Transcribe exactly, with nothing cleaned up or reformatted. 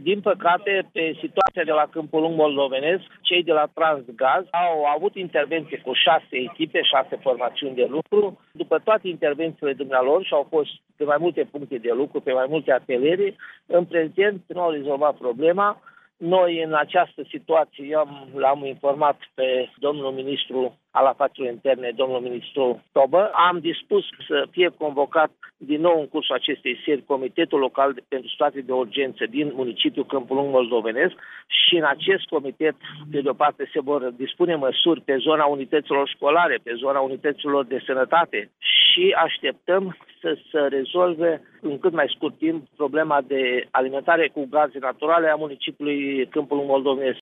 Din păcate, pe situația de la Câmpul Lung moldovenesc, cei de la Transgaz au avut intervenție cu șase echipe, șase formațiuni de lucru. După toate intervențiile dumnealor și au fost pe mai multe puncte de lucru, pe mai multe ateliere, în prezent nu au rezolvat problema. Noi, în această situație, eu l-am informat pe domnul ministru al afacerilor interne, domnul ministru Tobă. Am dispus să fie convocat din nou în cursul acestei seri Comitetul Local pentru Situații de Urgență din municipiul Câmpul Lung moldovenesc și în acest comitet, pe de o parte, se vor dispune măsuri pe zona unităților școlare, pe zona unităților de sănătate și așteptăm să se rezolve în cât mai scurt timp problema de alimentare cu gaze naturale a municipiului Câmpul Lung moldovenesc.